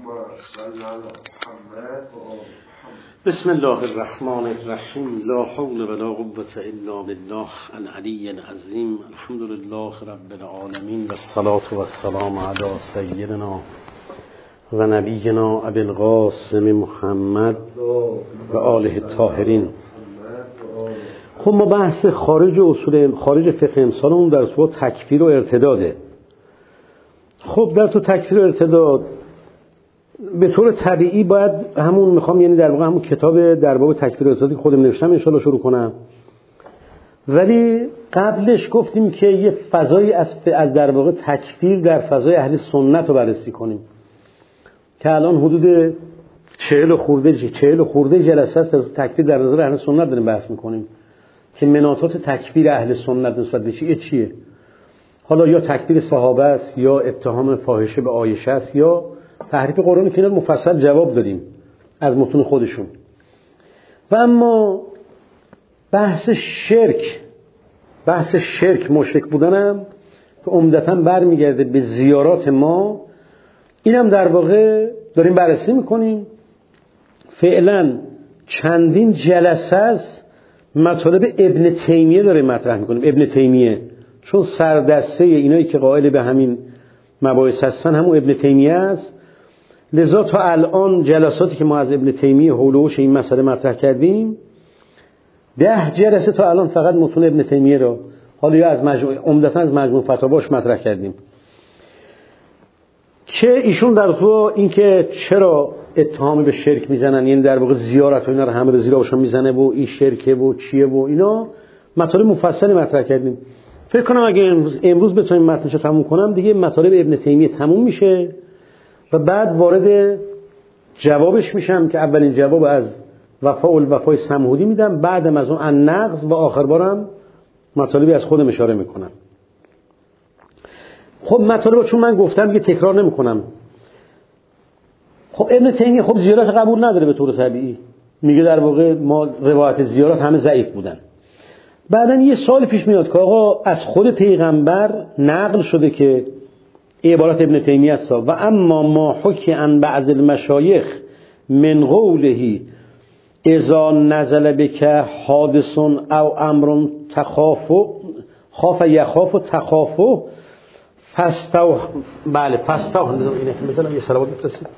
بسم الله الرحمن الرحیم. لا حول ولا قوة الا بالله العلی العظیم. الحمد لله رب العالمین و الصلاة و السلام علی سیدنا و نبینا ابی القاسم محمد و آله الطاهرین. خب ما بحث خارج فقه امسالمون در تو تکفیر و ارتداده. خب در تو تکفیر و ارتداد به طور طبیعی باید یعنی در واقع همون کتاب در باب تکفیر و ارتدادی که خودم نوشتم ان شاءالله شروع کنم. ولی قبلش گفتیم که یه فضایی از در واقع تکفیر در فضای اهل سنت رو بررسی کنیم که الان حدود 40 خورده جلسه است تکفیر در نظر اهل سنت داریم بحث میکنیم که مناطات تکفیر اهل سنت نسبت به چیه. حالا یا تکفیر صحابه است، یا اتهام فاحشه به عایشه است، یا تحریف قرآن که اینا مفصل جواب دادیم از متون خودشون. و اما بحث مشرک بودنم که عمدتاً برمیگرده به زیارات ما، اینم در واقع داریم بررسی میکنیم. فعلا چندین جلسه است مطالب ابن تیمیه داره مطرح میکنیم. ابن تیمیه چون سردسته اینایی که قائل به همین مباحث هستن همون ابن تیمیه است، لذا تا الان جلساتی که ما از ابن تیمیه حولوش این مسئله مطرح کردیم 10 جلسه تا الان فقط متون ابن تیمیه رو، حالا یا از عمدتاً از مجموع فتاواش مطرح کردیم که ایشون در تو این که چرا اتهامی به شرک میزنن، یعنی در واقع زیارت و اینا رو همه زیرا باشون میزنه و این شرکه و چیه و اینا مطالب مفصلی مطرح کردیم. فکر کنم اگه امروز بتونیم متنش رو تموم کنم دیگه مطالب ابن تیمیه تموم میشه و بعد وارد جوابش میشم که اولین جواب از وفای سمهودی میدم، بعدم از اون النقض و آخر بارم مطالبی از خودم اشاره میکنم. خب مطالب چون من گفتم دیگه تکرار نمیکنم. خب ابن تیمیه خب زیارت قبول نداره به طور طبیعی، میگه در واقع ما روایت زیارت همه ضعیف بودن. بعدن یه سوال پیش میاد که آقا از خود پیغمبر نقل شده که عبارت ابن تیمیه است و اما ما حکی عن بعض المشایخ من قوله اذا نزل بک حادث او امر خاف یخاف تخافه فاستو مثلا یه صلوات بفرستید.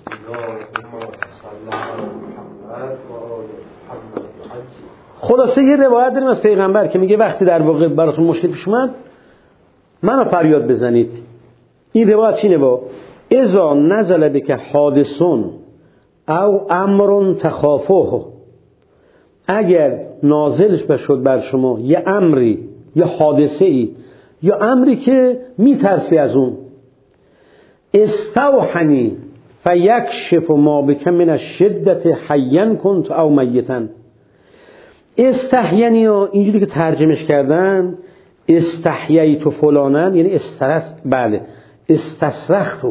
خلاصه یه روایت داریم از پیغمبر که میگه وقتی در واقع براتون مشکل پیش اومد منو فریاد بزنید. این روایت چینه با اذا نزل بک حادث او امر تخافه، اگر نازلش بشد بر شما یه امری یا حادثه ای یا امری که میترسی از اون، استوحنی فیکشف ما بک من الشدت حیا کنت او میتا. استحینی ها اینجوری که ترجمهش کردن استحییت فلانن یعنی استصرخته.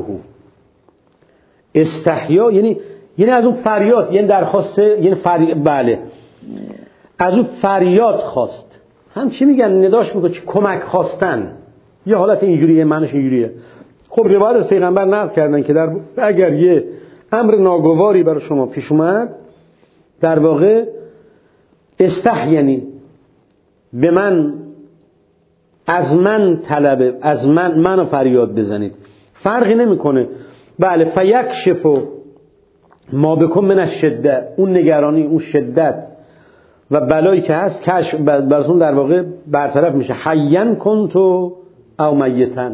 استحیا یعنی از اون فریاد، یعنی درخواست، یعنی از اون فریاد خواست. هم چی میگن نداش میگه کمک خواستن، یه حالت اینجوریه، معنیش اینجوریه. خب روایت از پیغمبر نقل کردن که اگر یه امر ناگواری برای شما پیش اومد در واقع استحینی به من از منو فریاد بزنید. فرقی نمیکنه. فیکشف ما بکن من الشده، اون نگرانی، اون شدت و بلایی که هست کشف براتون در واقع برطرف میشه. حیا کنت او میتا.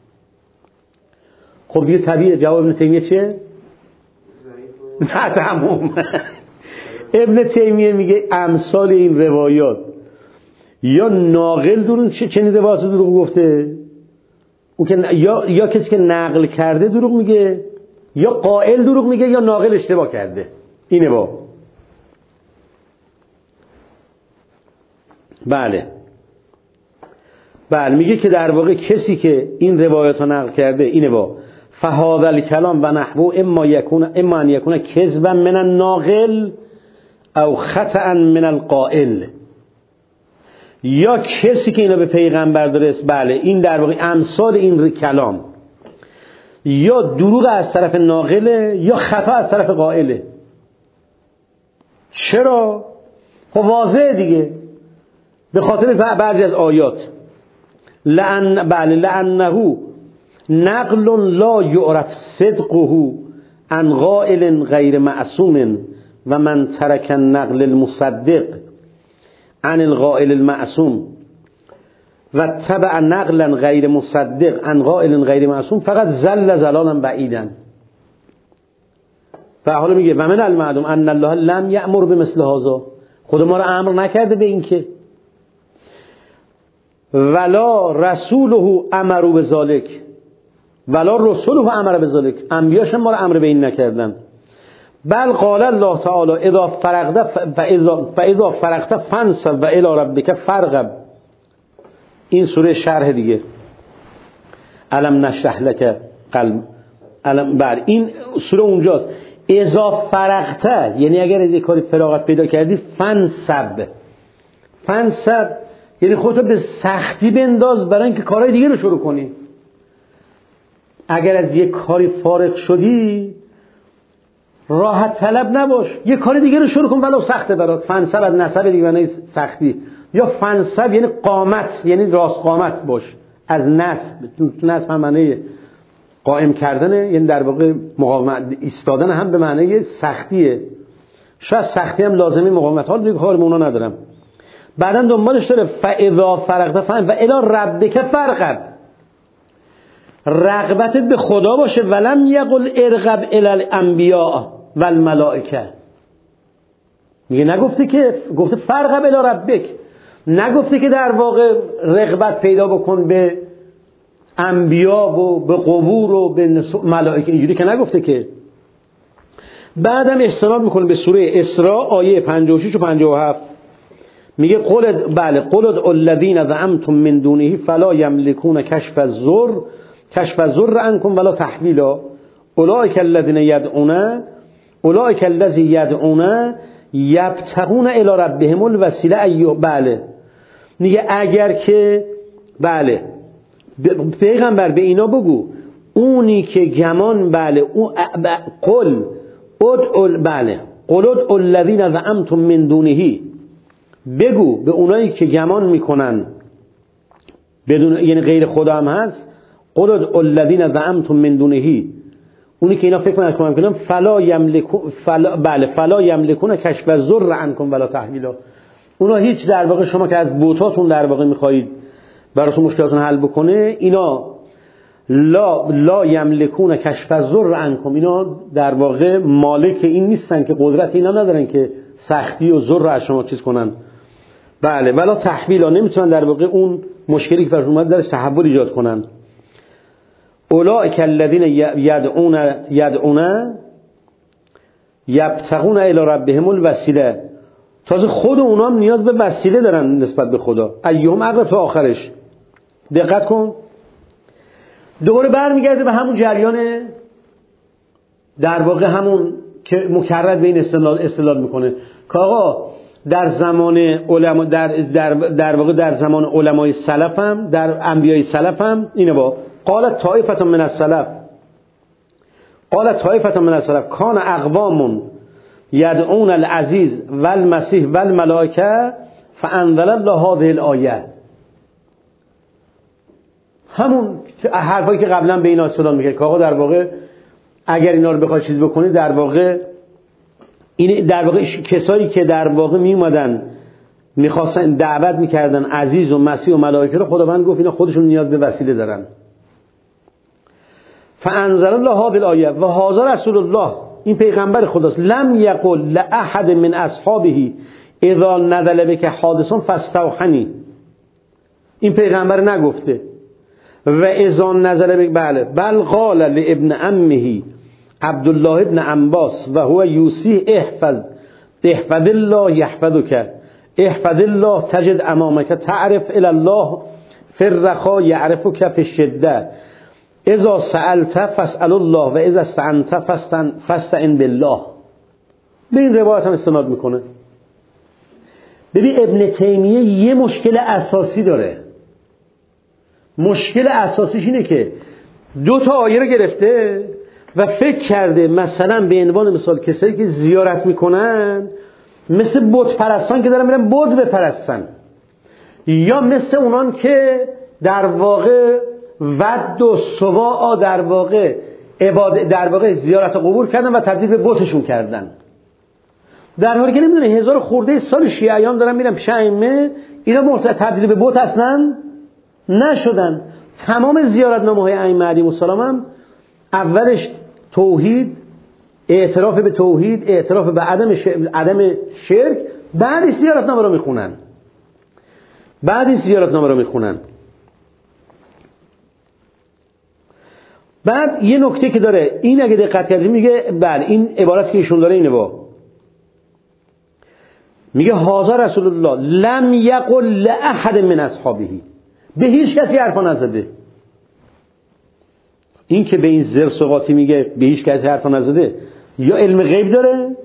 خب دیگه طبیعه جواب ابن تیمیه چیه؟ نه تموم. ابن تیمیه میگه امثال این روایات یا ناقل دروغ چنین روایات دروغ گفته، اون که یا کسی که نقل کرده دروغ میگه، یا قائل دروغ میگه، یا ناقل اشتباه کرده. اینه با بله میگه که در واقع کسی که این روایات رو نقل کرده اینه با فهذا الکلام و نحو اما ان یکون کذبا من الناقل او خطأ من القائل، یا کسی که اینا به پیغمبر داره این در واقع امثال این کلام یا دروغ از طرف ناقله یا خطا از طرف قائله. چرا؟ خب واضحه دیگه، به خاطر بعضی از آیات. لأنه نقل لا یعرف صدقه عن قائل غیر معصوم و من ترک النقل المصدق عن القائل المعصوم و تبع نقلا غیر مصدق عن قائل غیر معصوم فقط زل زلالا بعیدا. و حالا میگه و من المعلوم ان الله لم یأمر بمثل هذا، خود ما رو امر نکرده به این که، ولا رسوله امروا بذلک ولا رسوله امر بذلک، انبیاش ما رو امر به این نکردن. بل قال الله تعالی اذا فرغت فاذا فرغت فانصب و الی ربک فارغب. این سوره شرح دیگه، الم نشرح لک قلب، الم بر این سوره اونجاست. اذا فرغت یعنی اگر از کاری فراغت پیدا کردی، فانصب یعنی خودتو به سختی بنداز برای اینکه کارهای دیگه رو شروع کنی. اگر از یک کاری فارغ شدی راحت طلب نباش، یک کار دیگه رو شروع کن ولو سخته برات. فنصب از نصب دیگه معنی سختی، یا فنصب یعنی قامت، یعنی راست قامت باش. از نصب هم معنی قائم کردنه، یعنی در واقع مقاومت ایستادن هم به معنی سختیه. شاید سختی هم لازمه مقاومت، حال دیگه کار به اونا ندارم. بعداً دنبالش داره فاذا فرغت فان و الی ربک فارغب، رغبتت به خدا باشه. ولم یقل ارغب الی الانبیاء والملائکه، میگه نگفته که، گفته فارغب الی ربک، نگفته که در واقع رغبت پیدا بکن به انبیا و به قبور و به ملائکه، اینجوری که نگفته که. بعدم استناد میکنه به سوره اسراء آیه 56 و 57، میگه قل ادعوا الذین زعمتم من دونه فلا یملکون کشف الضر عنکم ولا تحویلا اولئک الذین یدعون یبتغون الی ربهم الوسیله بله. میگه اگر که بله پیغمبر به اینا بگو اونی که گمان قل ادعوا الذین زعمتم من دونه، بگو به اونایی که گمان میکنن بدون، یعنی غیر خدا هم هست، قل ادعوا الذین زعمتم من دونه، اونی که اینا فکر میکنن فلا یملکون کشف الضر عنکم ولا تحویلا، اونا هیچ در واقع شما که از بوتاتون در واقع میخواهید براتون مشکلاتون حل بکنه، اینا لا یملکون کشف الضر عنکم، اینا در واقع مالک این نیستن، که قدرت اینا ندارن که سختی و ضر از شما چیز کنن. بله ولا تحویلا، نمیتونن در واقع اون مشکلی که براشون اومد درش تحول ایجاد کنن. اولئک الذین یدعون یبتغون الی ربهم الوسیله، تازه خود اونا هم نیاز به وسیله دارن نسبت به خدا. ایهم اقرب تا آخرش دقت کن، دوباره برمیگرده به همون جریان در واقع همون که مکرر به این استدلال میکنه که آقا در زمان علما در واقع در زمان علمای سلف هم، در انبیای سلف هم اینه با قالت طائفه من السلف کان اقوام یدعون العزیز والمسیح والملائکه فانزل الله هذه الآیه. همون حرفایی که قبلا به اینا استدلال میکرد که آقا در واقع اگر اینا رو بخواد چیز بکنی، در واقع این در واقع کسایی که در واقع می اومدن میخواستن دعوت میکردن عزیز و مسیح و ملائکه رو، خداوند گفت اینا خودشون نیاز به وسیله دارن. فانزل الله هذه الآیه و هذا رسول الله، این پیغمبر خداست. لم یقل لاحد من اصحابه اذا نزل بک حادث فاستوحنی، این پیغمبر نگفته و اذا نزل بک بل قال لابن عمه عبدالله ابن عباس و هو یوسی احفظ الله یحفظک احفظ الله تجد امامک تعرف الی الله فی الرخاء یعرفک فی الشده اذا سألت فاسأل الله و اذا استعنت فاستعن بالله. به این روایت هم استناد میکنه. ببین ابن تیمیه یه مشکل اساسی داره. مشکل اساسیش اینه که دو تا آیه رو گرفته و فکر کرده مثلا به عنوان مثال کسایی که زیارت میکنن مثل بت پرستان که دارن میرن بت بپرستن، یا مثل اونان که در واقع ود و سواع در واقع زیارت قبور کردن و تبدیل به بتشون کردن، در حالی که نمیدونه 1000 خورده سال شیعیان دارن میرن پیش ائمه، اینا تبدیل به بت اصلا نشدن. تمام زیارتنامه‌های ائمه علیهم السلام هم اولش توحید، اعتراف به توحید، اعتراف به عدم شرک، بعد زیارتنامه رو میخونن. بعد یه نکته که داره این، اگه دقت کردید میگه بله این عبارتی که ایشون داره اینه، میگه هذا رسول الله لم یقل لاحد من اصحابه، به هیچ کسی حرفا نزده. این که به این زرسقاطی میگه به هیچ کسی حرفا نزده، یا علم غیب داره،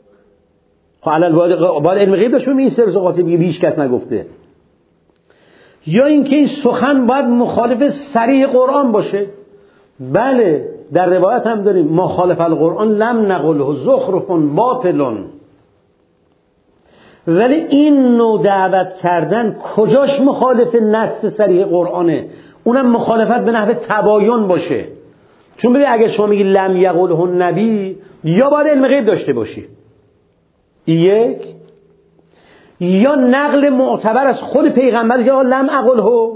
باید علم غیب داشته به این زرسقاطی میگه به هیچ کس نگفته، یا اینکه این سخن باید مخالف صریح قرآن باشه. بله در روایت هم داریم مخالف القرآن لم نقله زخرف باطل، ولی این نوع دعوت کردن کجاش مخالف نص صریح قرآنه؟ اونم مخالفت به نحو تباین باشه. چون ببین اگر شما میگی لم یقله النبی، یا باید علم غیب داشته باشی، یک، یا نقل معتبر از خود پیغمبر یا لم اقله،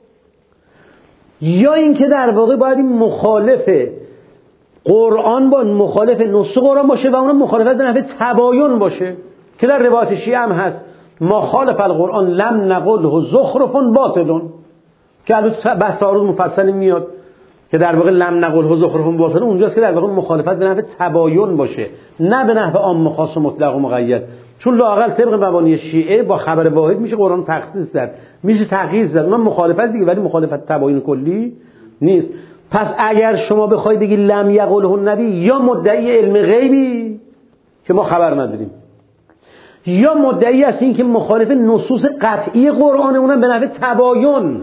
یا اینکه در واقع باید این مخالف قرآن با مخالف نص قرآن باشه و اون مخالفت به نحو تباین باشه که در روایت شیعه هم هست مخالف القرآن لم نقله زخرف باطل، که البته بحث تعارض مفصلی میاد که در واقع لم نقله زخرف باطل اونجاست که در واقع مخالفت به نحو تباین باشه، نه به نحو عام خاص و مطلق و مقید. چون لااقل طبق مبانی شیعه با خبر واحد میشه قرآن تخصیص زد، میشه تغییر زد، اون مخالفت دیگه، ولی مخالفت تباین کلی نیست. پس اگر شما بخوای بگی لم یقله النبی، یا مدعی علم غیبی که ما خبر نداریم، یا مدعی است این که مخالف نصوص قطعی قرآن، اونم به نحو تباین.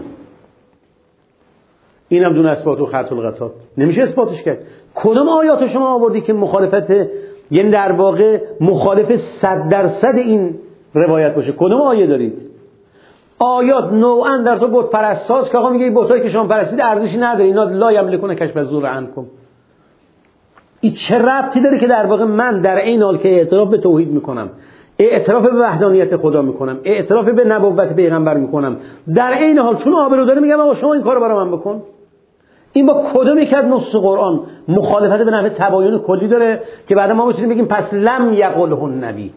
اینم دون اثبات و خط القطات نمیشه اثباتش کرد. کدوم آیات شما آوردی که مخالفت، یعنی در واقع مخالف 100% این روایت باشه؟ کدوم آیه دارید؟ آیات نوعا در تو بت پرستاست که آقا میگه این بتایی که شما پرستید ارزشی نداره، اینا لا یملکون کشف الضر عنکم. این چه ربطی داره که در واقع من در این حال که اعتراف به توحید میکنم، اعتراف به وحدانیت خدا میکنم، اعتراف به نبوت پیغمبر میکنم، در این حال چون آبرو داره میگم آقا شما این کارو برای من بکن؟ این با کدوم یک از نصوص قرآن مخالفت به نحو تباین کلی داره که بعد ما میتونیم بگیم پس لم یقله النبی؟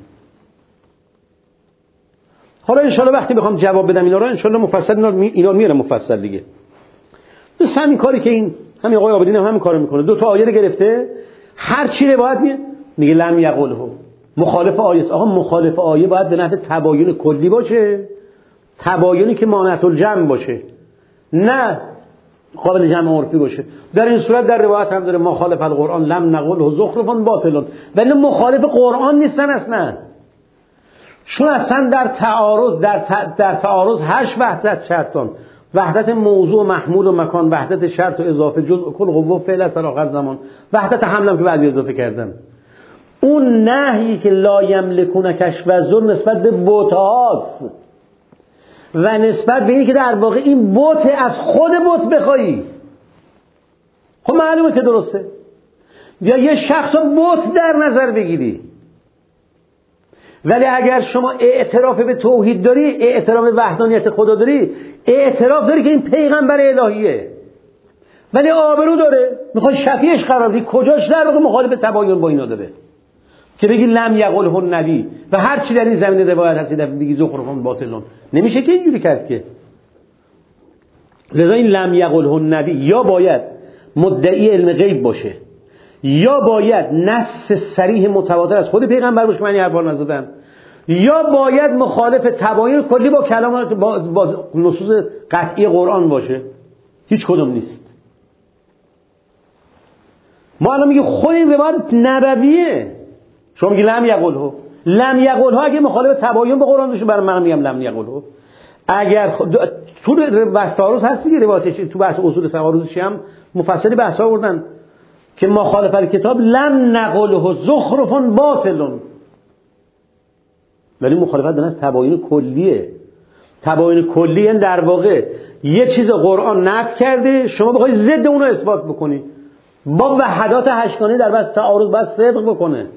حالا ان شاءالله وقتی بخوام جواب بدم اینا رو ان شاءالله مفصل اینا میارم مفصل دیگه. بس همین کاری که این همین آقای عابدین هم همین کارو میکنه، دو تا آیه رو گرفته، هر چی روایت میگه لم یقله، مخالف آیه است. آقا مخالف آیه باید به نحو تباین کلی باشه، تباینی که مانعت الجمع باشه، نه قابل جمع عرفی باشه. در این صورت در روایت هم داره مخالف القرآن لم نقله زخرف باطل، ولی مخالف قرآن نیستن اصلا، چون اصلا در تعارض 8 وحدت شرطان: وحدت موضوع و محمول و مکان، وحدت شرط و اضافه، جزء کل قوه فعل در آخر زمان، وحدت حمل که بعضی اضافه کردن. اون نهی که لا یملکون کشف الضر نسبت به بت‌هاست و نسبت به اینکه در واقع این بت از خود بت بخوایی، خب معلومه که درسته. یا یه شخص رو بت در نظر بگیری، ولی اگر شما اعتراف به توحید داری، اعتراف به وحدانیت خدا داری، اعتراف داری که این پیغمبر الهیه، ولی آبرو داره، میخوای شفیعش قرار بدی، کجاش در واقع مخالف تباین با اینا داره که بگی لم یقله النبی و هر چی در این زمینه روایت هست بگی زخرفون باطلون؟ نمیشه که اینجوری کرد که. لذا این لم یقله النبی یا باید مدعی علم غیب باشه، یا باید نص صریح متواتر از خود پیغمبر باشه، معنی هر بار نزدم، یا باید مخالف تباین کلی با کلمات با نصوص قطعی قرآن باشه. هیچ کدوم نیست. ما الان میگه خود این روایت نبویه، شما میگی لم یقله. لم یقله اگه مخالف تباین با قرآن باشه، برای من میگم لم یقله. اگر تو بحث تعارض هست دیگه، روایتش تو بحث اصول تعارضش هم مفصلی بحث آوردن که مخالفت کتاب لم نقله زخرف باطل، ولی مخالفت به نفس تباین کلیه. تباین کلی یعنی در واقع یه چیز قرآن نفی کرده، شما بخوای ضد اون رو اثبات بکنی، با وحدات هشتگانه در بس تعارض باید صدق بکنه.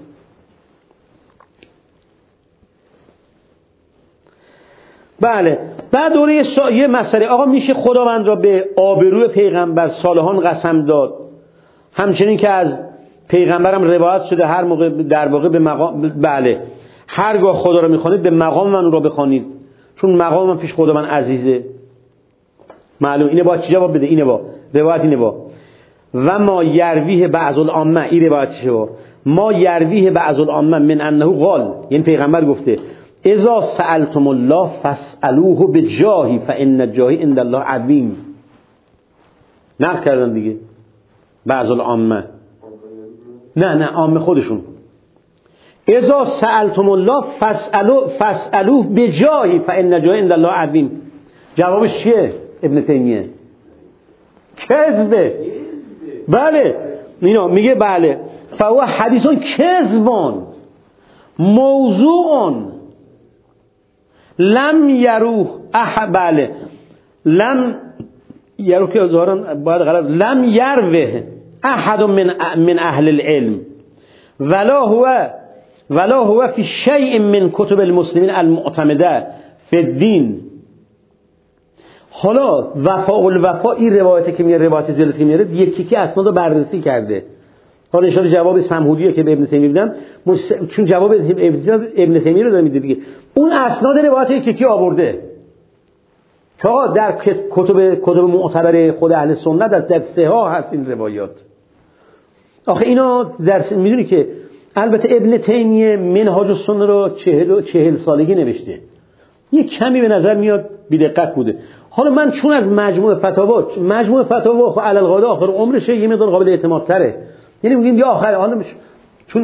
بله. بعد دوره یه مسئله، آقا میشه خداوند را به آبروی پیغمبر صالحان قسم داد، همچنین که از پیغمبرم روایت شده هر موقع در واقع به مقام، بله، هرگاه خدا را میخوانید به مقام من را بخوانید، چون مقام من پیش خدا من عزیزه. معلوم اینه با چی جواب بده؟ اینه با روایت، اینه با و ما یرویه بعض العامه، این روایتشه با ما یرویه بعض العامه من انه قال، یعنی پیغمبر گفته اذا سألتم الله فاسألوه بجاهی فإن جاهی عند الله عظیم. نقل کردن دیگه بعض العامه، نه عامه خودشون. اذا سألتم الله فاسألوه بجاهی فإن جاهی عند الله عظیم. جوابش چیه ابن تیمیه؟ کذبه. بله اینا میگه بله فهو حدیثون کذبون موضوعون لم یروه بله لم یروه که ظاهرا باید غلط، لم یروه احد من اهل العلم ولا هو فی شیء من کتب المسلمین المعتمده فی الدین. حالا وفا این روایتی که میاره، روایت زیادی که میاره، یکی اسناد رو بررسی کرده. حالا ان شاءالله جواب سمهودیه که به ابن تیمیه میدن، چون جواب ابن تیمیه رو داره میده دیگه، اون اسناد روایت یکی آورده تا در کتب معتبر خود اهل سنت در صحاح هست این روایات. آخه اینا در میدونی که البته ابن تیمیه منهاج السنه رو 40 سالگی نوشته، یه کمی به نظر میاد بی‌دقت بوده. حالا من چون از مجموع فتاوا خب علی القاعده آخر عمرشه یه مقدار قابل اعتماد تره، یعنی میگیم یا آخر حالا چون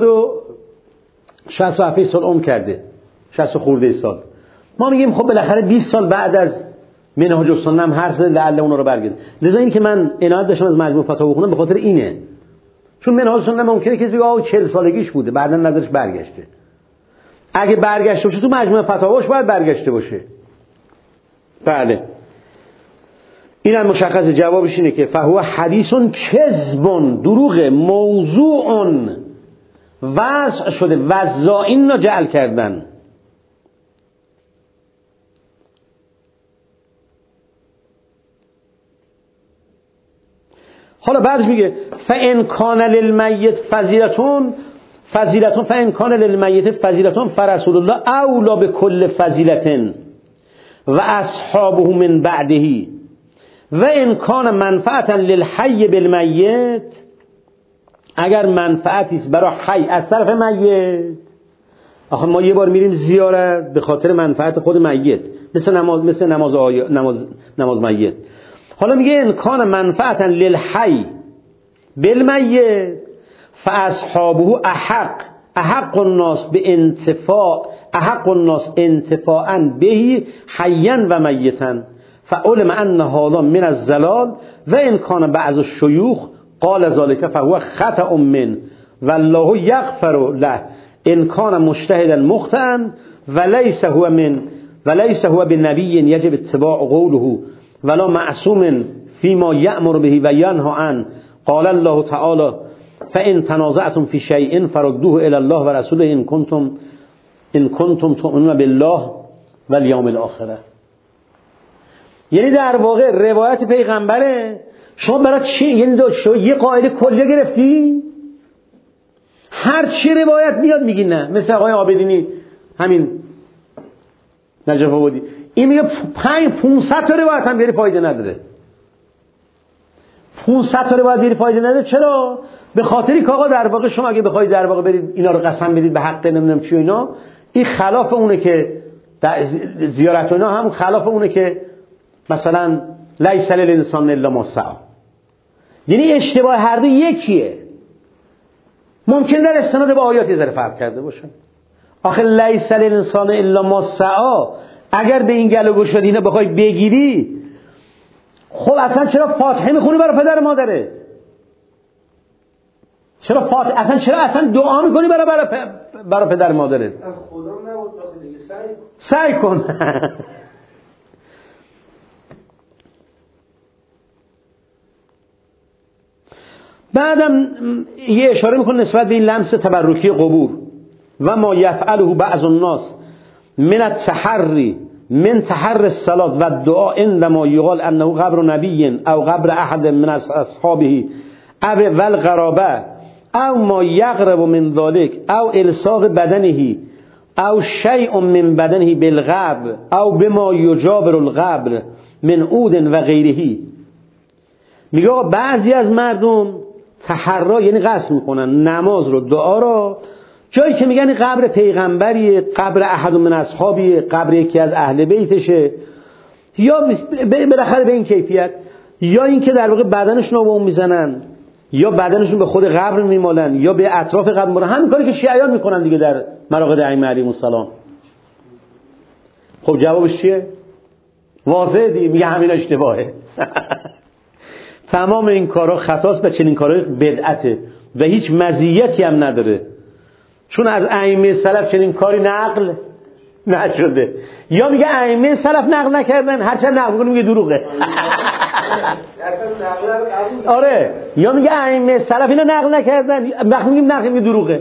67 سال عمر کرده، 60 خورده سال، ما میگیم خب بالاخره 20 سال بعد از منهاج السنه هم هر سال لعل اونا رو برگرد. لذا این که من عنایت داشتم از مجموع فتاوا بخونم به خاطر اینه، چون منهاج السنه ممکنه کسی بگه 40 سالگیش بوده بعداً نظرش برگشته. اگه برگشته باشه تو مجموع فتاواش باید برگشته باشه. بله اینم مشخص. جوابش اینه که فهو حدیثون کذبون، دروغ، موضوعون، وضع شده، وضاعین را جعل کردن. حالا بعدش میگه فإن کان للمیت فضیلتون فإن کان للمیت فضیلتون فرسول الله اولا بكل فضیلتن و اصحابه من بعده و ان کان منفعتا للحی بالمیت، اگر منفعتی است برای حی از طرف میت. آخه ما یه بار میریم زیارت به خاطر منفعت خود میت، مثل نماز میت. حالا میگه ان کان منفعتا للحی بالمیت فاصحابه احق الناس انتفاعا به حیا و میتا فعلم ان هذا من الزلال و ان کان بعض الشیوخ قال ذلك فهو خطأ من والله یغفر له ان کان مجتهدا مخطئا وليس هو بنبی یجب اتباع قوله ولا معصوم فيما يأمر به و ینهى عنه. قال الله تعالى فإن تنازعتم في شيء فردوه إلى الله ورسوله إن كنتم تؤمنون بالله واليوم الآخر. یعنی در واقع روایت پیغمبره، شما برای چی؟ یعنی یه قاعده کلیه گرفتی، هر چی روایت میاد میگی نه. مثل آقای عابدینی همین نجف آبادی، این میگه 500 تا روایت هم بیاری فایده نداره. 500 تا روایت بیاری فایده نداره. چرا؟ به خاطری که آقا در واقع شما اگه بخواید در واقع برید اینا رو قسم بدید به حق نمیدونم چی و اینا، این خلاف اونه که زیارت اینا هم خلاف اونه که مثلا لیس للانسان الا ما سعی. یعنی اشتباه هر دو یکیه. ممکن در استناد به آیات یه ذره فرق کرده باشه. آخه لیس للانسان الا ما سعی اگر به این گلو گشاد اینا بخوای بگیری، خب اصلا چرا فاتحه میخونی برای پدر مادرت؟ چرا فاتحه اصلا دعا میکنی برای پدر مادرت؟ از خدا نبود دیگه سعی کن. بعدم یه اشاره میکنه نسبت به این لمس تبرکی قبور و ما یفعله بعض الناس من التحری من تحر الصلاة و الدعاء عندما یقال انه قبر نبی او قبر احد من اصحابه او والقرابه او ما یقرب من ذلك او الصاق بدنه او شیء من بدنه بالقبر او بما یجابر القبر من عود و غیره. میگه بعضی از مردم تحرا یعنی قصد میکنن نماز رو دعا رو جایی که میگن قبر پیغمبریه، قبر احد من اصحابیه، قبر یکی از اهل بیتشه، یا بالاخره به این کیفیت، یا اینکه در واقع بدنشون رو به اون میزنن، یا بدنشون به خود قبر میمالن، یا به اطراف قبر میمالن. همین کاری که شیعیان میکنن دیگه در مراقد ائمه علیهم السلام. خب جوابش چیه؟ واضحه دیگه، میگه همین اشتباهه. تمام این کارا خطاست و چنین کارا بدعته و هیچ مزیتی هم نداره، چون از ائمه سلف چنین کاری نقل نشده. یا میگه ائمه سلف نقل نکردن، هرچند نقل کنه میگه دروغه. آره، یا میگه ائمه سلف اینو نقل نکردن، وقتی میگیم نقل میگه دروغه.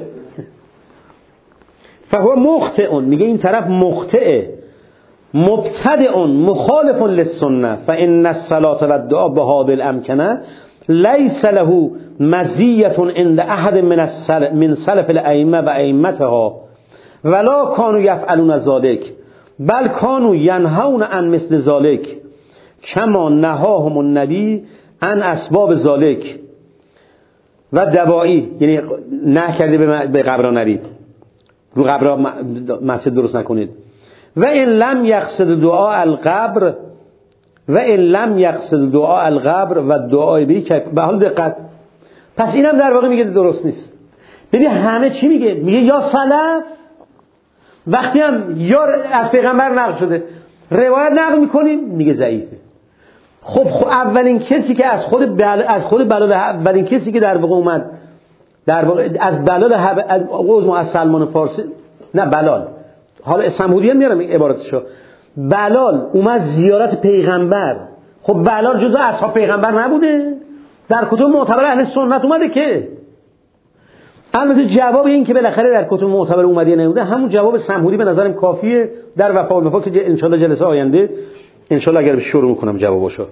فهو مخطئ، میگه این طرف مخطئه، مبتدع مخالف للسنه، فان الصلاه و الدعاء بهذه الامكنه ليس له مزیه عند احد من سلف الائمه و ائمتها ولا كانوا يفعلون ذلك بل كانوا ينهون عن مثل ذلك كما نهاهم النبي عن اسباب ذلك و دوائی، یعنی نه کرده به قبرا نرید، رو قبرا مسجد درست نکنید. و ان لم یقصد دعاء القبر و ان لم یقصد دعاء القبر و دعای به حال دقت. پس اینم در واقع میگه درست نیست. ببین همه چی میگه یا سلف، وقتی هم یا از پیغمبر نقل شده روایت نقل میکنیم میگه ضعیفه. خب اولین کسی که از خود بلال اولین کسی که در واقع اومد در واقع از بلال از سلمان فارسی، نه بلال، حالا سمودی هم میارم این عبارتشو، بلال اومد زیارت پیغمبر. خب بلال جزء اصحاب پیغمبر نبوده؟ در کتب معتبر اهل سنت اومده که. البته جواب این که بالاخره در کتب معتبر اومده نبوده، همون جواب سمودی به نظرم کافیه در وفا الوفا که ان شاءالله جلسه آینده ان شاءالله اگر شروع میکنم جوابشو.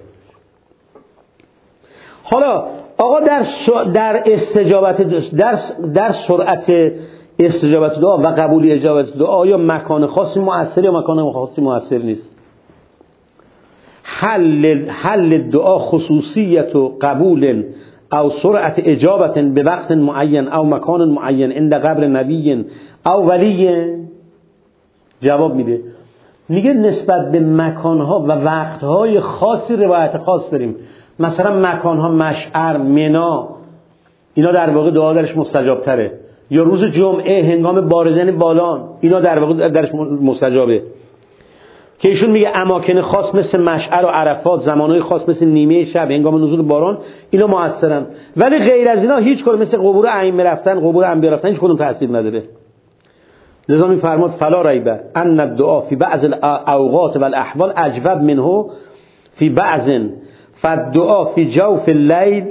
حالا آقا در استجابت در سرعت استجابت دعا و قبول اجابت دعا یا مکان خاصی مؤثر یا مکان خاصی مؤثر نیست. حل دعا خصوصیت و قبول او سرعت اجابت به وقت معین او مکان معین عند قبر نبی او ولی. جواب میگه نسبت به مکانها و وقتهای خاصی روایت خاص داریم. مثلا مکانها مشعر، منا، اینا در واقع دعا درش مستجاب تره، یا روز جمعه هنگام باردن بالان، اینا در واقع درش مستجابه. که ایشون میگه اماکن خاص مثل مشعر و عرفات، زمانهای خاص مثل نیمه شب هنگام نزول باران، اینا موثرن. ولی غیر از اینا هیچ کدوم مثل قبور ائمه رفتن، قبور انبیا رفتن، هیچ کدوم تاثیر نداره. لذا میفرماد فلا ریب ان الدعاء فی بعض الاوقات والاحوال اجوب منه فی بعض، فالدعاء فی جوف الليل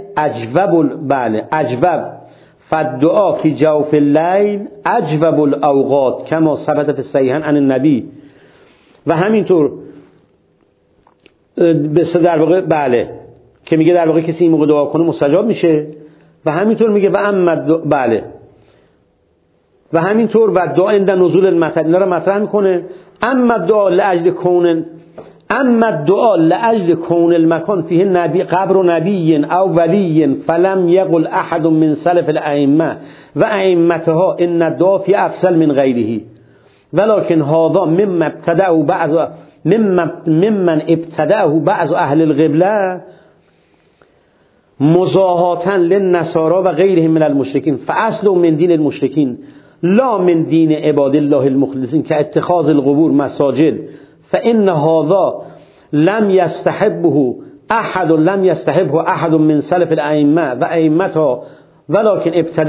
اجوب فالدعاء فی جوف الليل اجوب الاوقات كما ثبت في الصحيحين عن النبي. و همینطور در واقع بله که میگه در واقع کسی این موقع دعا کنه مستجاب میشه. و همینطور میگه و اما بله و همینطور و دعا عند نزول المطر، اینا رو مطرح میکنه. اما دعا لاجل کون المکان فيه نبی قبر نبی او ولی فلم یقل احد من سلف الائمه و ائمتها ان الدعاء فی افضل من غیره ولكن هذا ممن ابتدعه بعض اهل القبله مزاحاتا للنصارى و غیرهم من المشرکین فاصل من دین المشرکین لا من دین عباد الله المخلصین که اتخاذ القبور مساجد فان هذا لم يستحبه احد لم يستحبه احد من سلف الائمه و ائمتها ولكن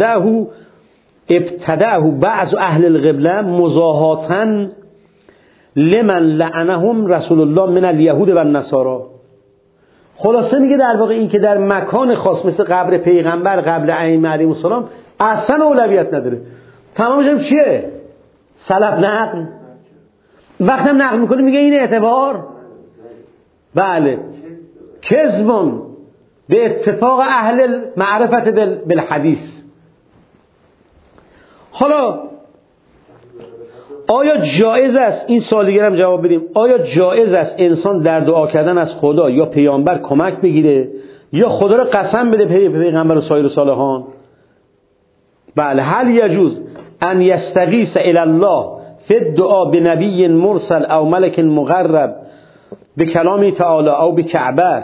ابتدعه بعض اهل القبله مزاحاتا لمن لعنهم رسول الله من اليهود و النصارى. خلاصه میگه در واقع این که در مکان خاص مثل قبر پیغمبر قبل ائمه علیهم السلام اصلا اولویت نداره. تمامش چیه؟ سلف نقل. وقتی هم نقل میکنه میگه این اعتبار بله کذبون به اتفاق اهل معرفت بالحدیث. حالا آیا جایز است، این سوال دیگه هم جواب بدیم، آیا جایز است انسان در دعا کردن از خدا یا پیامبر کمک بگیره یا خدا رو قسم بده پیغمبر و سایر صالحان؟ بله. هل یجوز ان یستغیث الی الله فی الدعاء بنبی مرسل او ملک مقرب بکلام تعالی او بکعبه؟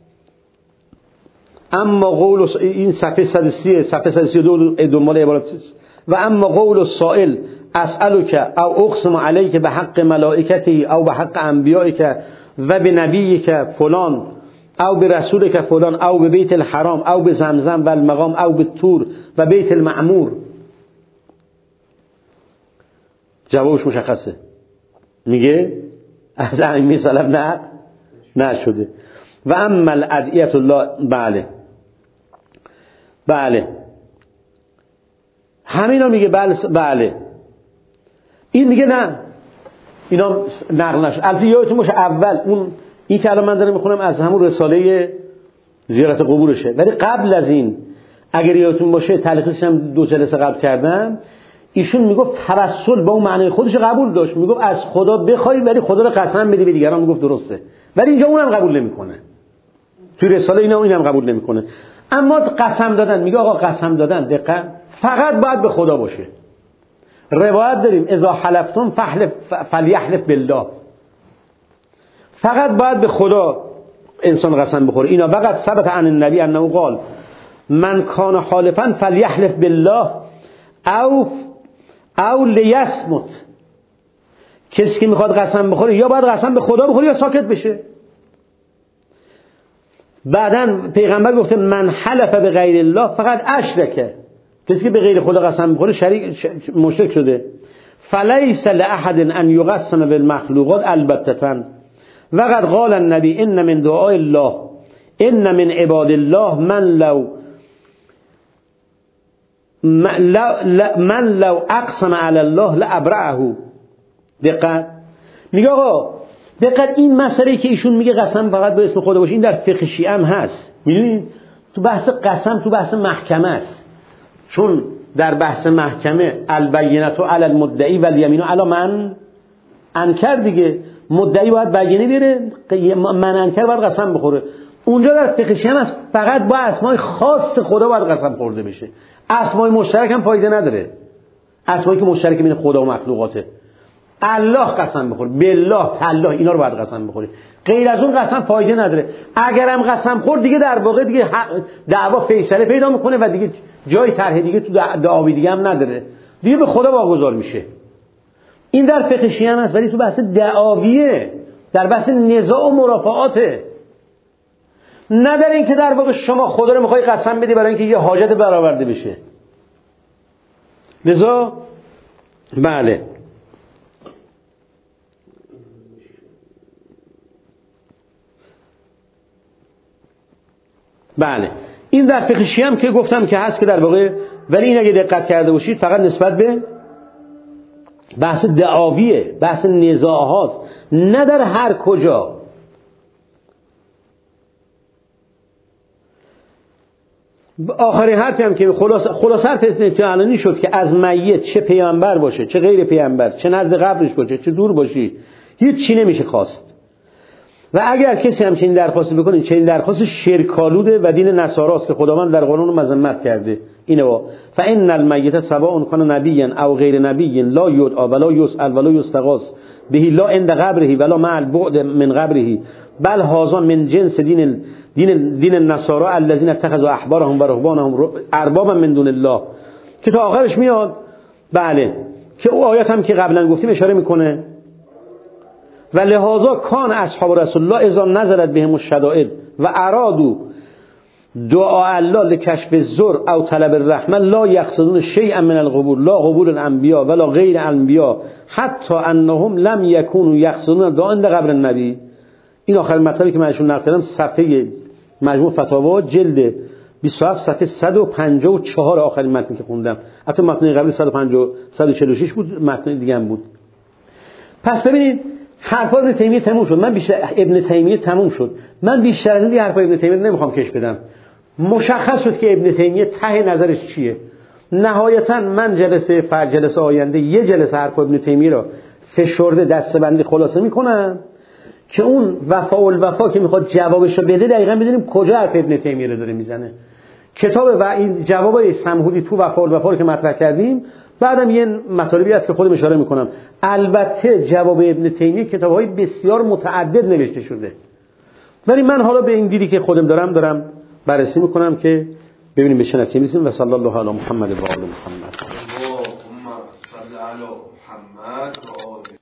اما قول این صفحه 130 صفحه 132 دنبال عبارت و اما قول السائل اسألک او اقسم علیک بحق ملائکته او بحق انبیائک و بنبیک فلان او برسولک فلان او ببیت الحرام او بزمزم و المقام او بالطور و بیت المعمور. جوابش مشخصه، میگه از ائمه سلف نشده. و اما الادعیه الله بله همینا میگه بله این میگه نه اینا نقل نشد. البته یادتون باشه اول این که الان من دارم میخونم از همون رساله زیارت قبورشه، ولی قبل از این اگر یادتون باشه تلخیصش هم 2 جلسه قبل کردم، ایشون میگفت توسل با اون معنی خودش قبول داشت، میگفت از خدا بخوای ولی خدا رو قسم بدی به دیگران، میگفت درسته، ولی اینجا اونم قبول نمیکنه، توی رساله اینم قبول نمیکنه. اما قسم دادن میگه آقا قسم دادن دقیقاً فقط باید به خدا باشه. روایت داریم اذا حلفتم فلیحلف بالله، فقط باید به خدا انسان قسم بخوره. اینا فقط ثبت عن النبی انه قال من کان حالفا فلیحلف بالله او لیصمت. کسی که میخواد قسم بخوره یا باید قسم به خدا بخوره یا ساکت بشه. بعدن پیغمبر گفته من حلف به غیر الله فقط اشرکه، کسی که به غیر خدا قسم بخوره مشرک شده. فلیس لاحد ان یقسم بالمخلوقات البتة وقد قال النبی ان من دعاء الله ان من عباد الله من لو اقسم علی الله لابرعه. دقت میگه آقا دقت این مسئله که ایشون میگه قسم فقط به اسم خدا باشه این در فقه شیعه هم هست. میدونید تو بحث قسم تو بحث محکمه است، چون در بحث محکمه البینه علی المدعی و الیمین علی من انکر دیگه، مدعی باید بینه بیاره، من انکر باید قسم بخوره. اونجا در فقه شیعه هم هست فقط با اسمای خاص خدا باید قسم خورده بشه، اسمای مشترک هم فایده نداره، اسمایی که مشترک بین خدا و مخلوقاته. الله قسم بخور، بالله تالله اینا رو باید قسم بخوری، غیر از اون قسم فایده نداره. اگرم قسم خورد دیگه در واقع دیگه دعوا فیصله پیدا میکنه و دیگه جای طرح دیگه تو دعاوی دیگه هم نداره، دیگه به خدا واگذار میشه. این در فقه شیعه هم هست، ولی تو بحث دعاویه، در بحث نزاع و مرافعاته، نه در این که در واقع شما خدا رو میخوای قسم بدی برای اینکه یه حاجت برآورده بشه. لذا بله این در فقه شیعه هم که گفتم که هست که در واقع، ولی این اگه دقت کرده باشید فقط نسبت به بحث دعاویه، بحث نزاع هاست، نه در هر کجا. آخرین حرفی هم که خلاصه حرف علنی شد که از میت چه پیامبر باشه چه غیر پیامبر، چه نزد قبرش باشه چه دور باشی، هیچ چی نمیشه خواست. و اگر کسی هم چنین درخواستی بکنه، چنین درخواست شرک‌آلوده و دین نصاراست که خداوند در قرآن مذمت کرده. اینه فإن المیت سواء کان نبیا او غیر نبی لا یدعى ولا یسأل ولا یستغاث به لا عند قبره ولا مع البعد من قبره بل هذا من جنس دین النصارى الذين اتخذوا احبارهم و رهبانهم اربابا من دون الله، که تا آخرش میاد. بله که او آیات هم که قبلا گفتیم اشاره میکنه و لهذا کان اصحاب رسول الله اذا نزلت بهم الشدائد و ارادو دعا الله لکشف الضر او طلب الرحمه لا یقصدون شیئا من القبور لا قبور الانبیاء ولا غیر الانبیاء حتی انهم لم یکونوا یقصدون دعا عند قبر النبی. این آخرین مطلبی که من ازشون نقل کردم صفحه مجموع فتاوا جلد 27 صفحه 154 آخرین متنی که خوندم. البته متن قبلی 146 بود، متن دیگه هم بود. پس ببینید حرفا ابن تیمیه تموم شد. من بیشتر از این حرفا ابن تیمیه نمیخوام کش بدم. مشخص شد که ابن تیمیه ته نظرش چیه. نهایتا من جلسه آینده یه جلسه حرفا ابن تیمیه رو فشرده دسته‌بندی خلاصه میکنم که اون وفا که میخواد جوابش رو بده دقیقاً بدونیم کجا حرف ابن تیمیه رو داره میزنه. کتاب و این جوابای سمهودی تو وفا رو که مطرح کردیم، بعدم یه مطالبی هست که خودم اشاره میکنم. البته جواب ابن تیمیه کتاب‌های بسیار متعدد نوشته شده، ولی من حالا به این دیدی که خودم دارم بررسی میکنم که ببینیم به چه نتیجه‌ای میرسیم. و صلی الله علی محمد و آل محمد.